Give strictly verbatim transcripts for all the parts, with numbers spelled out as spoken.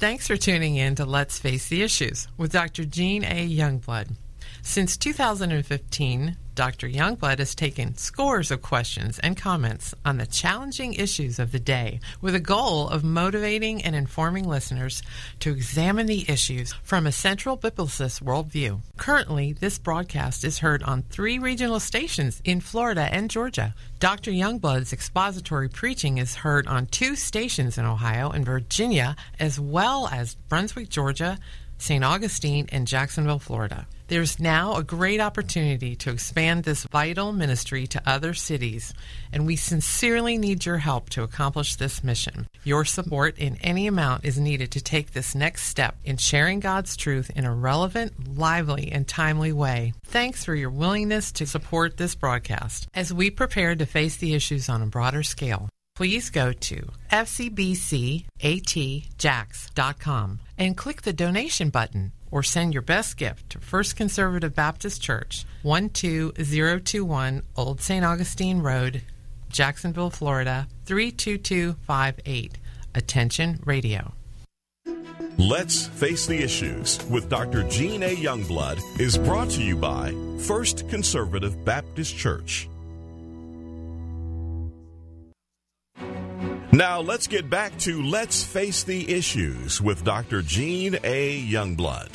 Thanks for tuning in to Let's Face the Issues with Doctor Jean A. Youngblood. Since two thousand fifteen, Doctor Youngblood has taken scores of questions and comments on the challenging issues of the day with a goal of motivating and informing listeners to examine the issues from a central biblicist worldview. Currently, this broadcast is heard on three regional stations in Florida and Georgia. Doctor Youngblood's expository preaching is heard on two stations in Ohio and Virginia, as well as Brunswick, Georgia, Saint Augustine, and Jacksonville, Florida. There's now a great opportunity to expand this vital ministry to other cities, and we sincerely need your help to accomplish this mission. Your support in any amount is needed to take this next step in sharing God's truth in a relevant, lively, and timely way. Thanks for your willingness to support this broadcast as we prepare to face the issues on a broader scale. Please go to f c b c a t jax dot com and click the donation button, or send your best gift to First Conservative Baptist Church, one two zero two one Old Saint Augustine Road, Jacksonville, Florida, three two two five eight. Attention Radio. Let's Face the Issues with Doctor Jean A. Youngblood is brought to you by First Conservative Baptist Church. Now let's get back to Let's Face the Issues with Doctor Jean A. Youngblood.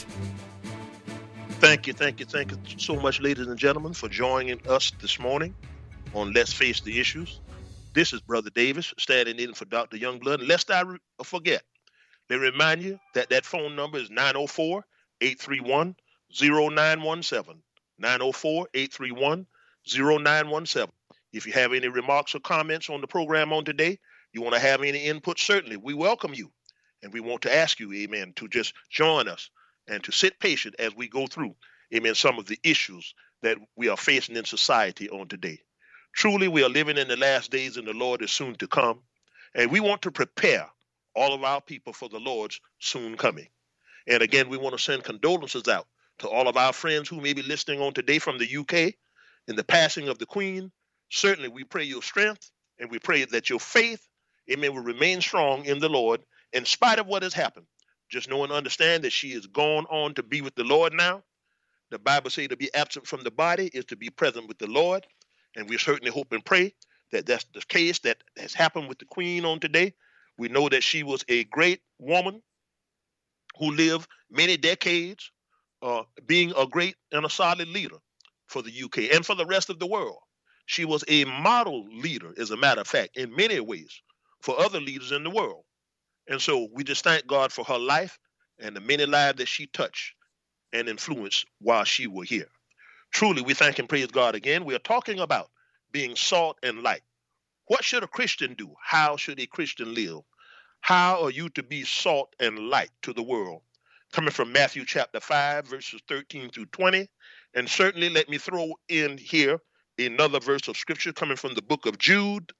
Thank you, thank you, thank you so much, ladies and gentlemen, for joining us this morning on Let's Face the Issues. This is Brother Davis standing in for Doctor Youngblood. And lest I re- forget, let me remind you that that phone number is nine oh four, eight three one, oh nine one seven. nine oh four, eight three one, oh nine one seven. If you have any remarks or comments on the program on today, you want to have any input, certainly, we welcome you. And we want to ask you, amen, to just join us and to sit patient as we go through, amen, some of the issues that we are facing in society on today. Truly, we are living in the last days and the Lord is soon to come. And we want to prepare all of our people for the Lord's soon coming. And again, we want to send condolences out to all of our friends who may be listening on today from the U K in the passing of the Queen. Certainly, we pray your strength and we pray that your faith, amen, will remain strong in the Lord in spite of what has happened. Just know and understand that she is gone on to be with the Lord now. The Bible says to be absent from the body is to be present with the Lord. And we certainly hope and pray that that's the case that has happened with the Queen on today. We know that she was a great woman who lived many decades, uh, being a great and a solid leader for the U K and for the rest of the world. She was a model leader, as a matter of fact, in many ways, for other leaders in the world. And so we just thank God for her life and the many lives that she touched and influenced while she was here. Truly, we thank and praise God again. We are talking about being salt and light. What should a Christian do? How should a Christian live? How are you to be salt and light to the world? Coming from Matthew chapter five, verses thirteen through twenty. And certainly let me throw in here another verse of scripture coming from the book of Jude.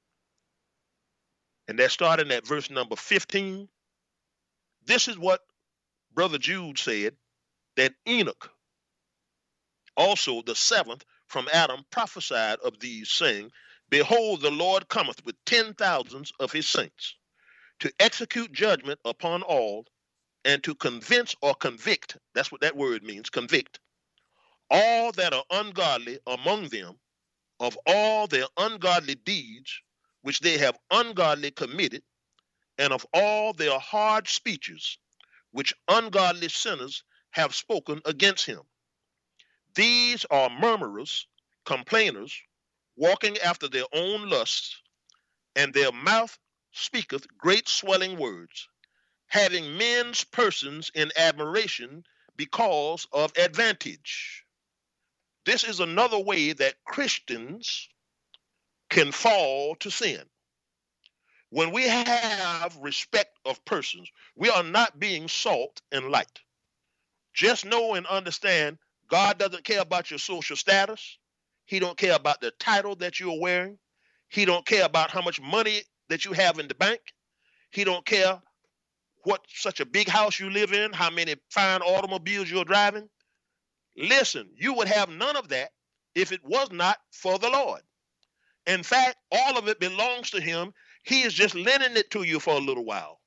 And that's starting at verse number fifteen. This is what Brother Jude said, that Enoch, also the seventh from Adam, prophesied of these, saying, Behold, the Lord cometh with ten thousands of his saints, to execute judgment upon all, and to convince or convict, that's what that word means, convict, all that are ungodly among them of all their ungodly deeds, which they have ungodly committed, and of all their hard speeches, which ungodly sinners have spoken against him. These are murmurers, complainers, walking after their own lusts, and their mouth speaketh great swelling words, having men's persons in admiration because of advantage. This is another way that Christians can fall to sin. When we have respect of persons, we are not being salt and light. Just know and understand God doesn't care about your social status. He don't care about the title that you're wearing. He don't care about how much money that you have in the bank. He don't care what such a big house you live in, how many fine automobiles you're driving. Listen, you would have none of that if it was not for the Lord. In fact, all of it belongs to him. He is just lending it to you for a little while.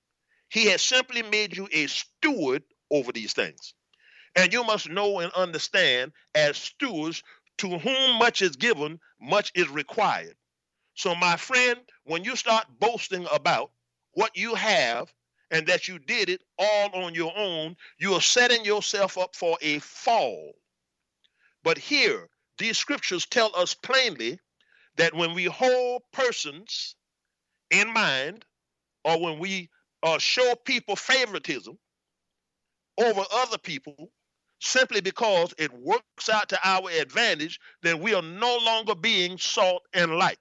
He has simply made you a steward over these things. And you must know and understand, as stewards, to whom much is given, much is required. So, my friend, when you start boasting about what you have and that you did it all on your own, you are setting yourself up for a fall. But here, these scriptures tell us plainly that when we hold persons in mind, or when we uh, show people favoritism over other people, simply because it works out to our advantage, then we are no longer being salt and light.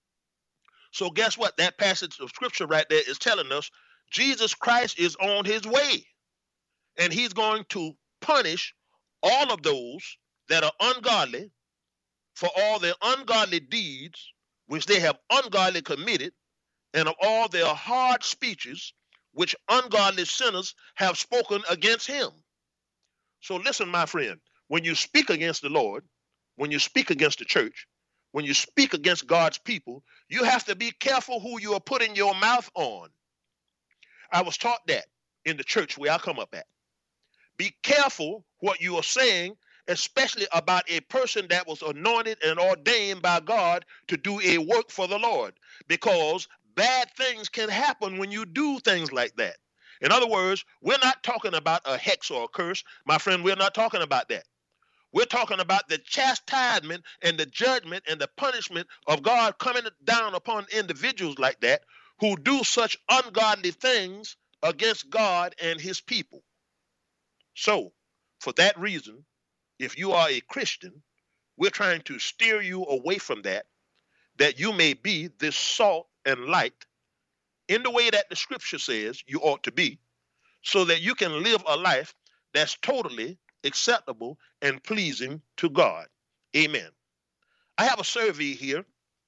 So guess what? That passage of scripture right there is telling us Jesus Christ is on his way, and he's going to punish all of those that are ungodly for all their ungodly deeds which they have ungodly committed, and of all their hard speeches which ungodly sinners have spoken against him. So listen, my friend, when you speak against the Lord, when you speak against the church, when you speak against God's people, you have to be careful who you are putting your mouth on. I was taught that in the church where I come up at. Be careful what you are saying, especially about a person that was anointed and ordained by God to do a work for the Lord, because bad things can happen when you do things like that. In other words, we're not talking about a hex or a curse. My friend, we're not talking about that. We're talking about the chastisement and the judgment and the punishment of God coming down upon individuals like that who do such ungodly things against God and his people. So, for that reason, if you are a Christian, we're trying to steer you away from that, that you may be this salt and light in the way that the scripture says you ought to be, so that you can live a life that's totally acceptable and pleasing to God. Amen. I have a survey here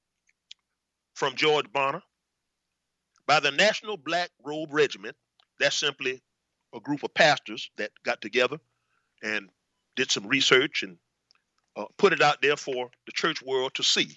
from George Bonner by the National Black Robe Regiment. That's simply a group of pastors that got together and did some research and uh, put it out there for the church world to see.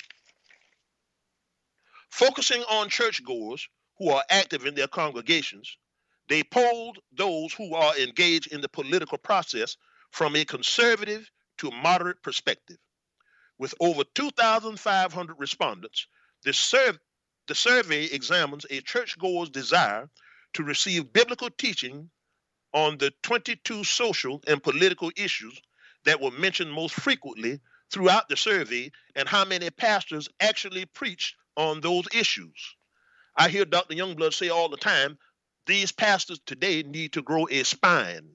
Focusing on churchgoers who are active in their congregations, they polled those who are engaged in the political process from a conservative to moderate perspective. With over two thousand five hundred respondents, the, survey, the survey examines a churchgoer's desire to receive biblical teaching on the twenty-two social and political issues that were mentioned most frequently throughout the survey, and how many pastors actually preached on those issues. I hear Doctor Youngblood say all the time, these pastors today need to grow a spine.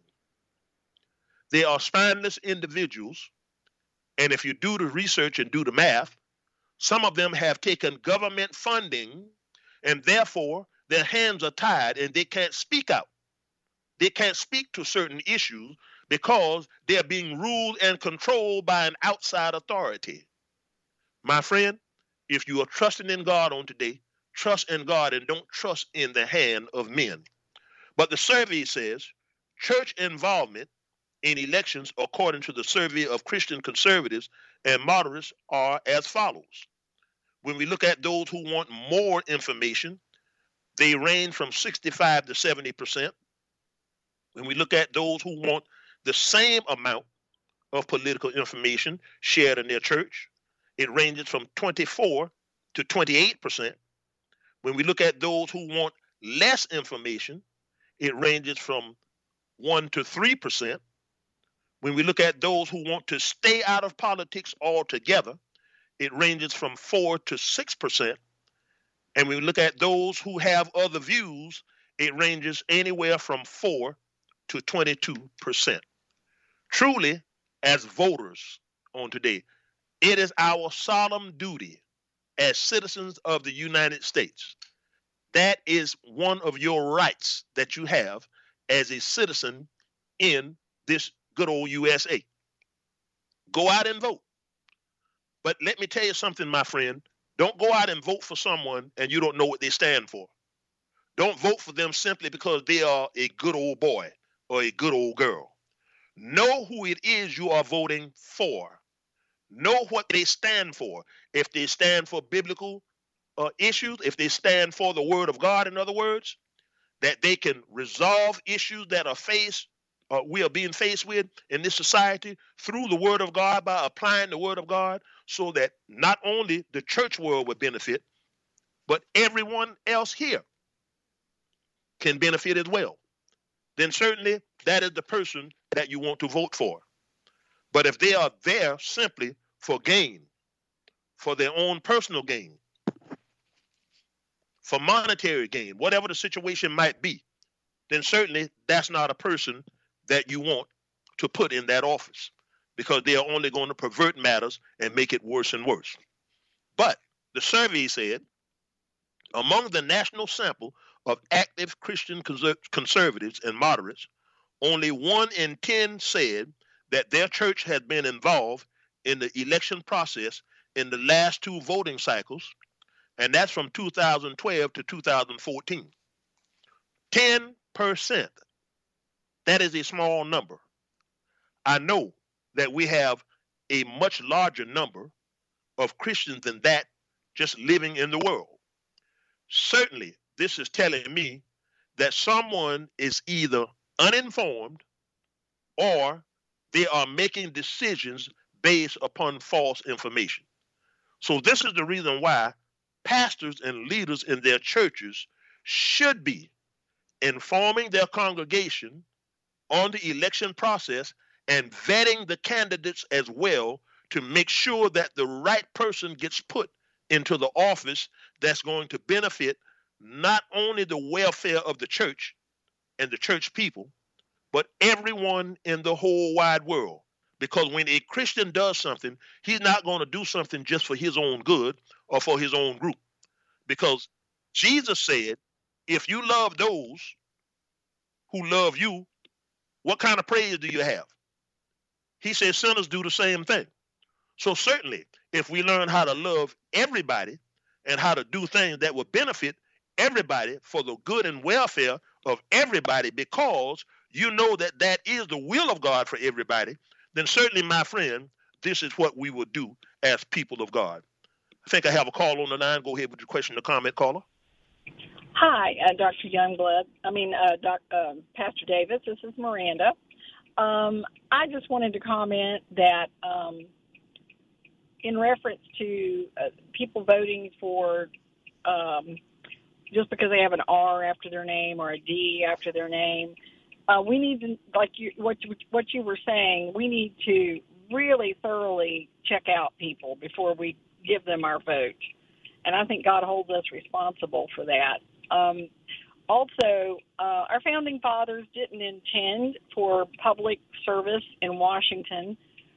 They are spineless individuals, and if you do the research and do the math, some of them have taken government funding, and therefore their hands are tied and they can't speak out. They can't speak to certain issues because they're being ruled and controlled by an outside authority. My friend, if you are trusting in God on today, trust in God and don't trust in the hand of men. But the survey says church involvement in elections, according to the survey of Christian conservatives and moderates, are as follows. When we look at those who want more information, they range from sixty-five to seventy percent. When we look at those who want the same amount of political information shared in their church, it ranges from twenty-four to twenty-eight percent. When we look at those who want less information, it ranges from one to three percent. When we look at those who want to stay out of politics altogether, it ranges from four to six percent. And when we look at those who have other views, it ranges anywhere from four to twenty-two percent. Truly, as voters on today, it is our solemn duty as citizens of the United States. That is one of your rights that you have as a citizen in this good old U S A. Go out and vote. But let me tell you something, my friend. Don't go out and vote for someone and you don't know what they stand for. Don't vote for them simply because they are a good old boy or a good old girl. Know who it is you are voting for. Know what they stand for. If they stand for biblical uh, issues, if they stand for the word of God, in other words, that they can resolve issues that are faced, uh, we are being faced with in this society through the Word of God, by applying the Word of God, so that not only the church world would benefit, but everyone else here can benefit as well, then certainly that is the person that you want to vote for. But if they are there simply for gain, for their own personal gain, for monetary gain, whatever the situation might be, then certainly that's not a person that you want to put in that office, because they are only going to pervert matters and make it worse and worse. But the survey said among the national sample of active Christian conservatives and moderates, only one in ten said that their church had been involved in the election process in the last two voting cycles, and that's from two thousand twelve to two thousand fourteen. ten percent. That is a small number. I know that we have a much larger number of Christians than that just living in the world. Certainly, this is telling me that someone is either uninformed or they are making decisions based upon false information. So this is the reason why pastors and leaders in their churches should be informing their congregation on the election process and vetting the candidates as well, to make sure that the right person gets put into the office that's going to benefit not only the welfare of the church and the church people, but everyone in the whole wide world. Because when a Christian does something, he's not going to do something just for his own good or for his own group. Because Jesus said, if you love those who love you, what kind of praise do you have? He said sinners do the same thing. So certainly, if we learn how to love everybody and how to do things that will benefit everybody for the good and welfare of everybody, because you know that that is the will of God for everybody, then certainly, my friend, this is what we will do as people of God. I think I have a call on the line. Go ahead with your question or comment, caller. Hi, uh, Doctor Youngblood. I mean, uh, Doc, uh, Pastor Davis. This is Miranda. Um, I just wanted to comment that um, in reference to uh, people voting for um, just because they have an R after their name or a D after their name, uh, we need to, like you, what you, what you were saying, we need to really thoroughly check out people before we give them our vote. And I think God holds us responsible for that. Um, also, uh, our founding fathers didn't intend for public service in Washington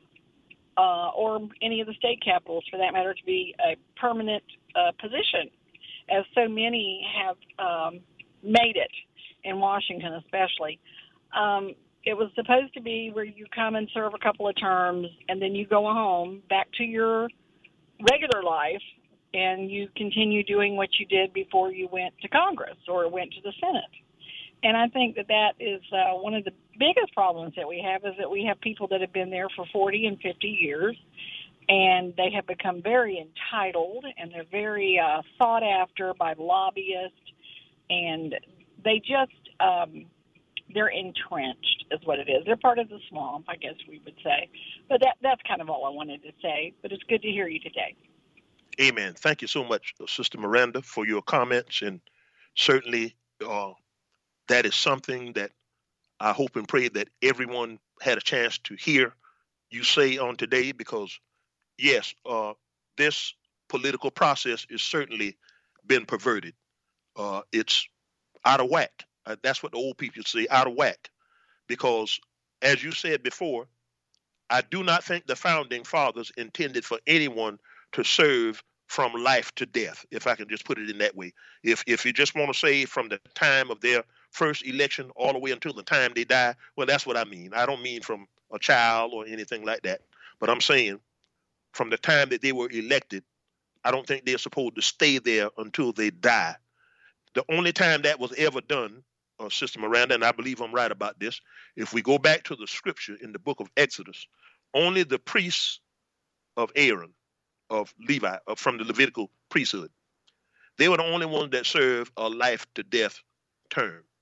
uh, or any of the state capitals, for that matter, to be a permanent uh, position, as so many have um, made it in Washington especially. Um, it was supposed to be where you come and serve a couple of terms, and then you go home back to your regular life, and you continue doing what you did before you went to Congress or went to the Senate. And I think that that is uh, one of the biggest problems that we have, is that we have people that have been there for forty and fifty years, and they have become very entitled, and they're very uh, sought after by lobbyists, and they just, um, they're entrenched is what it is. They're part of the swamp, I guess we would say. But that that's kind of all I wanted to say. But it's good to hear you today. Amen. Thank you so much, Sister Miranda, for your comments. And certainly uh, that is something that I hope and pray that everyone had a chance to hear you say on today, because, yes, uh, this political process is certainly been perverted. Uh, it's out of whack. Uh, that's what the old people say, out of whack. Because, as you said before, I do not think the founding fathers intended for anyone to serve from life to death, if I can just put it in that way. If if you just want to say from the time of their first election all the way until the time they die, well, that's what I mean. I don't mean from a child or anything like that. But I'm saying from the time that they were elected, I don't think they're supposed to stay there until they die. The only time that was ever done, uh, Sister Miranda, and I believe I'm right about this, if we go back to the scripture in the book of Exodus, only the priests of Aaron, of Levi, uh, from the Levitical priesthood, they were the only ones that served a life to death term.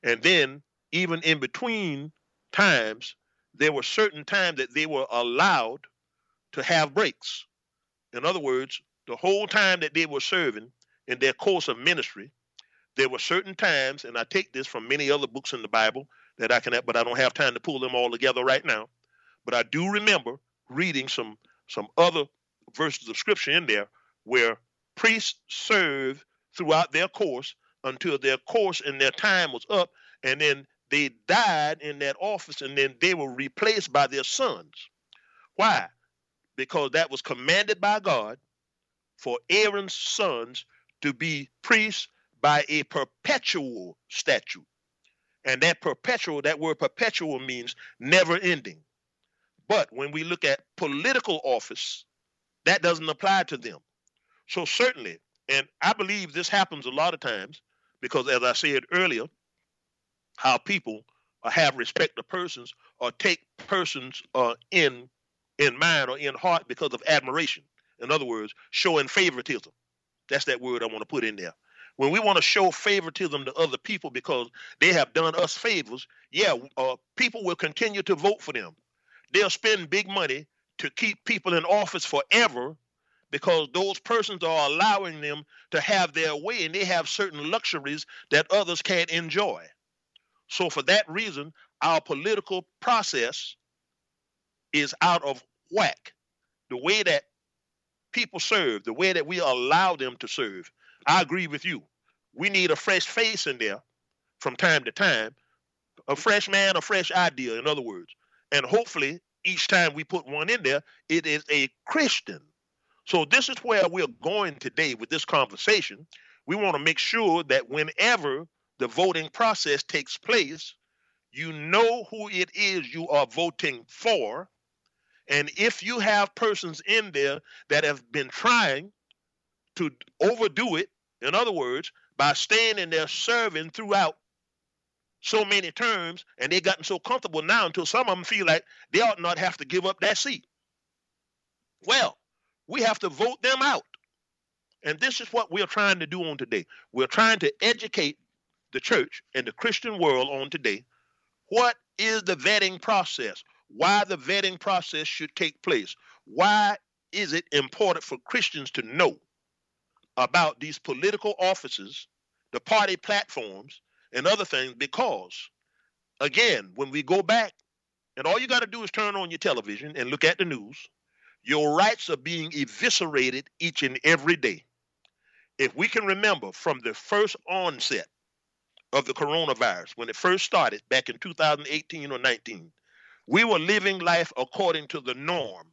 And then even in between times, there were certain times that they were allowed to have breaks. In other words, the whole time that they were serving in their course of ministry, there were certain times, and I take this from many other books in the Bible that I can, but I don't have time to pull them all together right now. But I do remember reading some some other verses of scripture in there where priests served throughout their course until their course and their time was up, and then they died in that office, and then they were replaced by their sons. Why? Because that was commanded by God for Aaron's sons to be priests by a perpetual statute. And that perpetual, that word perpetual means never ending. But when we look at political office, that doesn't apply to them. So certainly, and I believe this happens a lot of times, because as I said earlier, how people have respect of persons or take persons uh, in in mind or in heart because of admiration. In other words, showing favoritism. That's that word I want to put in there. When we want to show favoritism to other people because they have done us favors, yeah, uh, people will continue to vote for them. They'll spend big money to keep people in office forever because those persons are allowing them to have their way, and they have certain luxuries that others can't enjoy. So for that reason, our political process is out of whack. The way that people serve, the way that we allow them to serve, I agree with you. We need a fresh face in there from time to time, a fresh man, a fresh idea, in other words. And hopefully, each time we put one in there, it is a Christian. So this is where we're going today with this conversation. We want to make sure that whenever the voting process takes place, you know who it is you are voting for. And if you have persons in there that have been trying to overdo it, in other words, by staying in there serving throughout so many terms, and they've gotten so comfortable now until some of them feel like they ought not have to give up that seat. Well, we have to vote them out. And this is what we're trying to do on today. We're trying to educate the church and the Christian world on today. What is the vetting process? Why the vetting process should take place? Why is it important for Christians to know about these political offices, the party platforms, and other things? Because, again, when we go back, and all you got to do is turn on your television and look at the news, your rights are being eviscerated each and every day. If we can remember from the first onset of the coronavirus, when it first started back in two thousand eighteen or nineteen, we were living life according to the norm.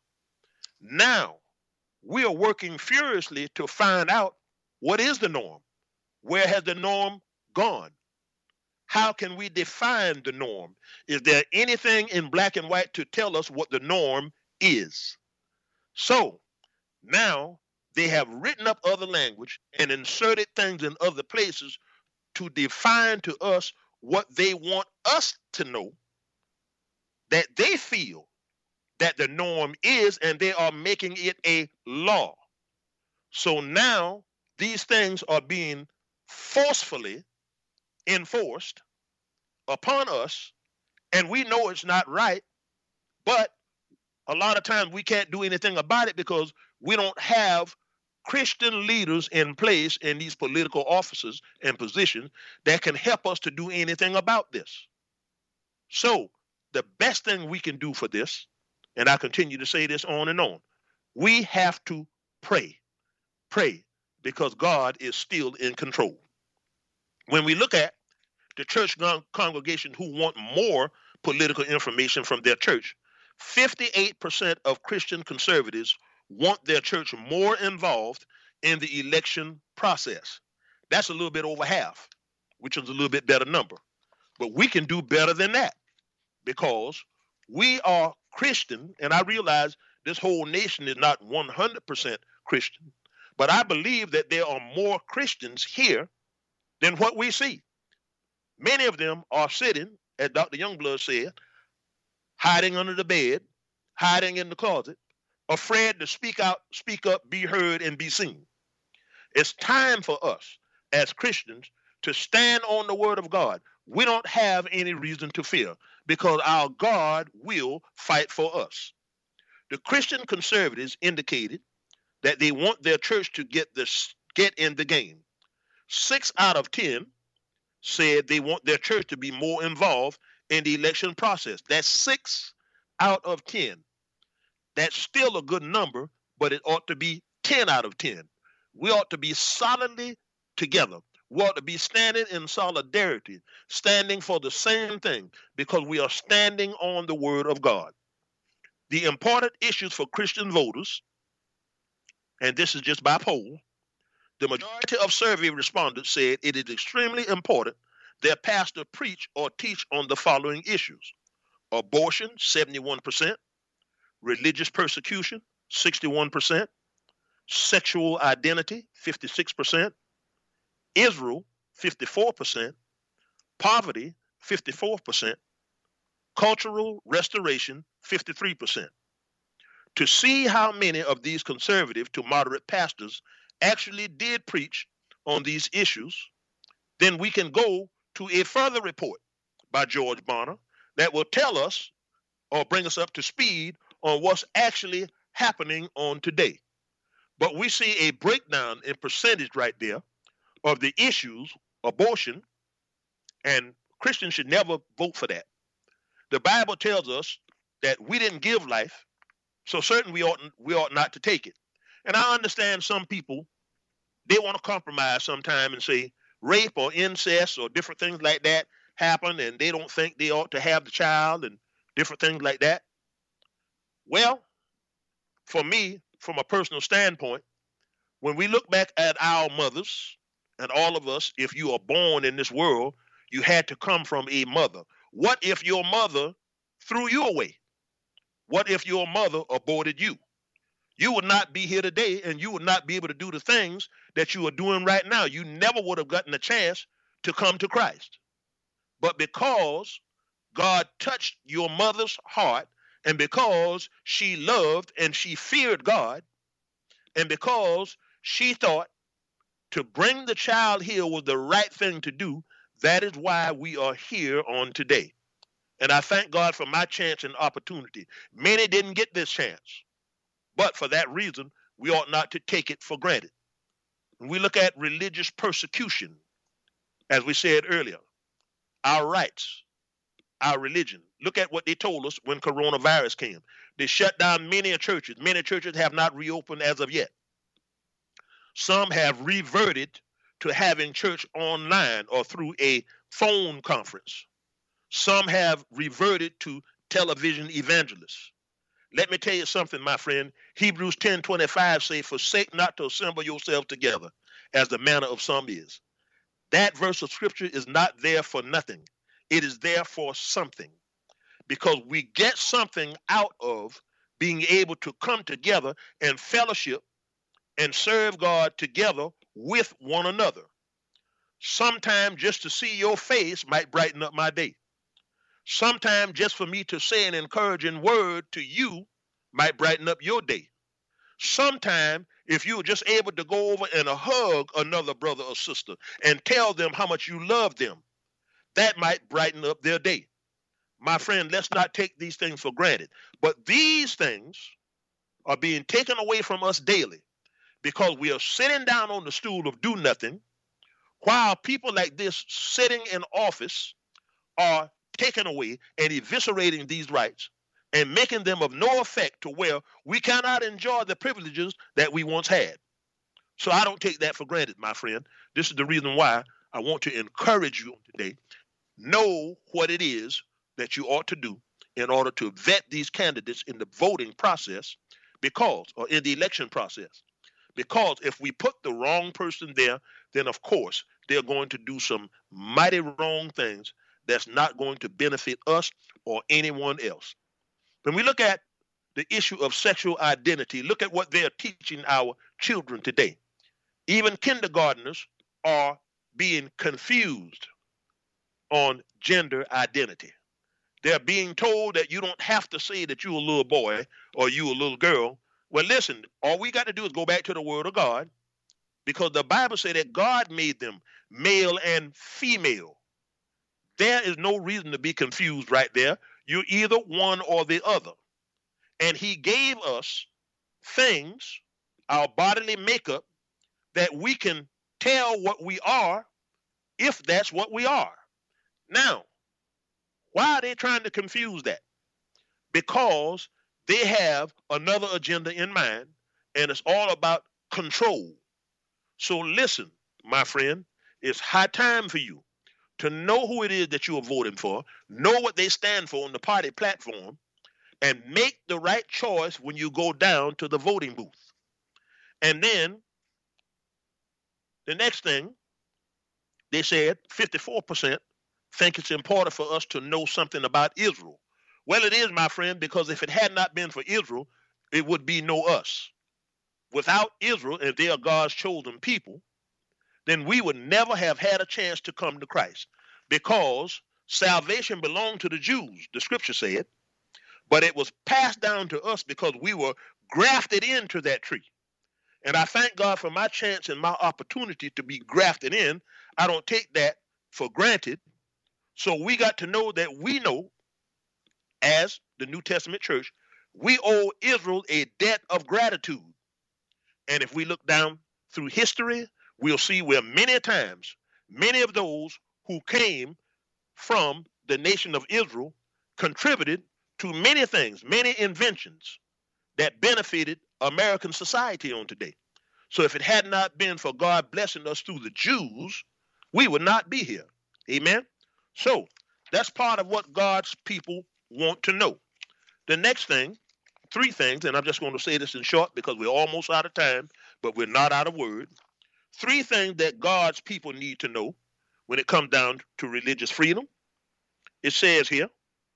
Now, we are working furiously to find out what is the norm. Where has the norm gone? How can we define the norm? Is there anything in black and white to tell us what the norm is? So now they have written up other language and inserted things in other places to define to us what they want us to know that they feel that the norm is, and they are making it a law. So now these things are being forcefully enforced upon us, and we know it's not right, but a lot of times we can't do anything about it because we don't have Christian leaders in place in these political offices and positions that can help us to do anything about this. So the best thing we can do for this, and I continue to say this on and on, we have to pray. Pray, because God is still in control. When we look at the church congregation who want more political information from their church, fifty-eight percent of Christian conservatives want their church more involved in the election process. That's a little bit over half, which is a little bit better number. But we can do better than that because we are Christian, and I realize this whole nation is not one hundred percent Christian, but I believe that there are more Christians here than what we see. Many of them are sitting, as Doctor Youngblood said, hiding under the bed, hiding in the closet, afraid to speak out, speak up, be heard, and be seen. It's time for us as Christians to stand on the word of God. we don't have any reason to fear because our God will fight for us. The Christian conservatives indicated that they want their church to get this, get in the game. Six out of ten said they want their church to be more involved in the election process. That's six out of ten. That's still a good number, but it ought to be ten out of ten. We ought to be solidly together. We ought to be standing in solidarity, standing for the same thing, because we are standing on the word of God. The important issues for Christian voters, and this is just by poll, the majority of survey respondents said it is extremely important their pastor preach or teach on the following issues: abortion, seventy-one percent, religious persecution, sixty-one percent, sexual identity, fifty-six percent, Israel, fifty-four percent, poverty, fifty-four percent, cultural restoration, fifty-three percent. To see how many of these conservative to moderate pastors actually did preach on these issues, then we can go to a further report by George Barna that will tell us or bring us up to speed on what's actually happening on today. But we see a breakdown in percentage right there of the issues, abortion, and Christians should never vote for that. The Bible tells us that we didn't give life, so certainly we ought, we ought not to take it. And I understand some people, they want to compromise sometime and say rape or incest or different things like that happen, and they don't think they ought to have the child and different things like that. Well, for me, from a personal standpoint, when we look back at our mothers and all of us, if you are born in this world, you had to come from a mother. What if your mother threw you away? What if your mother aborted you? You would not be here today, and you would not be able to do the things that you are doing right now. You never would have gotten a chance to come to Christ. But because God touched your mother's heart, and because she loved and she feared God, and because she thought to bring the child here was the right thing to do, that is why we are here on today. And I thank God for my chance and opportunity. Many didn't get this chance. But for that reason, we ought not to take it for granted. When we look at religious persecution, as we said earlier, our rights, our religion. Look at what they told us when coronavirus came. They shut down many churches. Many churches have not reopened as of yet. Some have reverted to having church online or through a phone conference. Some have reverted to television evangelists. Let me tell you something, my friend. Hebrews ten twenty-five say, forsake not to assemble yourselves together, as the manner of some is. That verse of scripture is not there for nothing. It is there for something. Because we get something out of being able to come together and fellowship and serve God together with one another. Sometimes just to see your face might brighten up my day. Sometimes just for me to say an encouraging word to you might brighten up your day. Sometimes if you were just able to go over and hug another brother or sister and tell them how much you love them, that might brighten up their day. My friend, let's not take these things for granted. But these things are being taken away from us daily because we are sitting down on the stool of do nothing while people like this sitting in office are taking away and eviscerating these rights and making them of no effect to where we cannot enjoy the privileges that we once had. So I don't take that for granted, my friend. This is the reason why I want to encourage you today. Know what it is that you ought to do in order to vet these candidates in the voting process because, or in the election process. Because if we put the wrong person there, then of course they're going to do some mighty wrong things that's not going to benefit us or anyone else. When we look at the issue of sexual identity, look at what they're teaching our children today. Even kindergartners are being confused on gender identity. They're being told that you don't have to say that you're a little boy or you a little girl. Well, listen, all we got to do is go back to the word of God, because the Bible said that God made them male and female. There is no reason to be confused right there. You're either one or the other. And he gave us things, our bodily makeup, that we can tell what we are if that's what we are. Now, why are they trying to confuse that? Because they have another agenda in mind, and it's all about control. So listen, my friend, it's high time for you to know who it is that you are voting for, know what they stand for on the party platform, and make the right choice when you go down to the voting booth. And then the next thing, they said fifty-four percent think it's important for us to know something about Israel. Well, it is, my friend, because if it had not been for Israel, it would be no us. Without Israel, if they are God's chosen people, then we would never have had a chance to come to Christ, because salvation belonged to the Jews, the scripture said, but it was passed down to us because we were grafted into that tree. And I thank God for my chance and my opportunity to be grafted in. I don't take that for granted. So we got to know that we know, as the New Testament church, we owe Israel a debt of gratitude. And if we look down through history, we'll see where many times, many of those who came from the nation of Israel contributed to many things, many inventions that benefited American society on today. So if it had not been for God blessing us through the Jews, we would not be here. Amen? So that's part of what God's people want to know. The next thing, three things, and I'm just going to say this in short because we're almost out of time, but we're not out of word. Three things that God's people need to know when it comes down to religious freedom. It says here,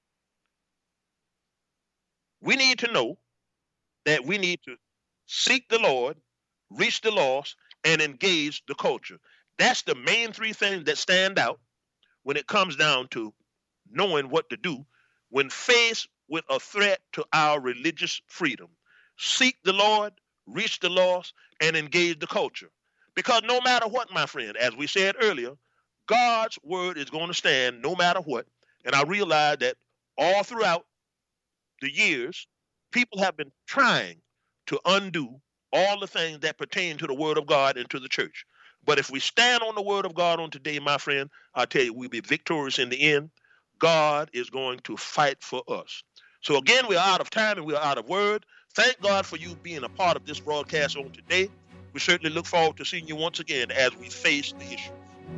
we need to know that we need to seek the Lord, reach the lost, and engage the culture. That's the main three things that stand out when it comes down to knowing what to do when faced with a threat to our religious freedom. Seek the Lord, reach the lost, and engage the culture. Because no matter what, my friend, as we said earlier, God's word is going to stand no matter what. And I realize that all throughout the years, people have been trying to undo all the things that pertain to the word of God and to the church. But if we stand on the word of God on today, my friend, I tell you, we'll be victorious in the end. God is going to fight for us. So again, we are out of time and we are out of word. Thank God for you being a part of this broadcast on today. We certainly look forward to seeing you once again as we face the issue.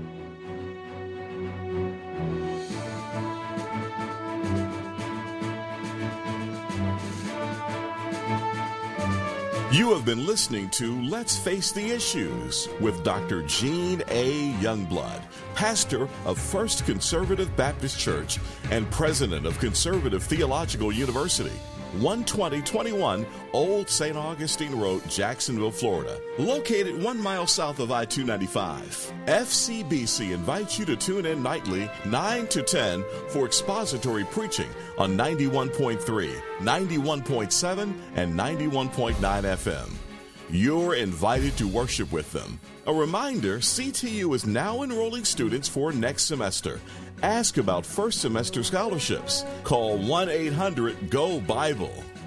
You have been listening to Let's Face the Issues with Doctor Gene A. Youngblood, pastor of First Conservative Baptist Church and president of Conservative Theological University, one twenty twenty-one Old Saint Augustine Road, Jacksonville, Florida, located one mile south of I two ninety-five. F C B C invites you to tune in nightly, nine to ten, for expository preaching on ninety-one point three, ninety-one point seven, and ninety-one point nine F M. You're invited to worship with them. A reminder, C T U is now enrolling students for next semester. Ask about first semester scholarships. Call one eight hundred G O Bible.